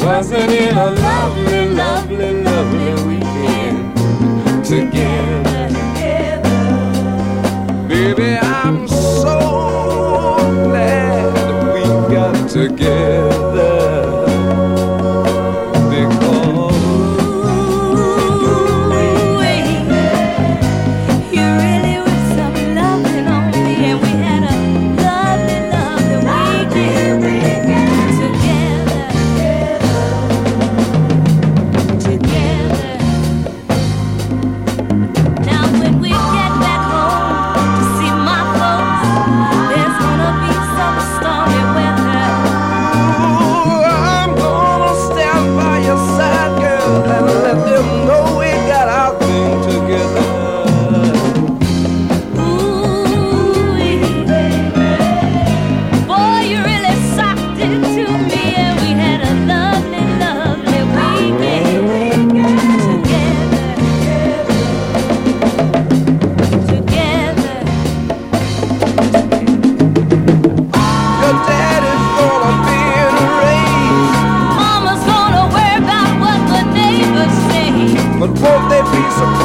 Wasn't it a lovely, lovely, lovely weekend together? Baby, I'm so glad we got together. But won't they be surprised?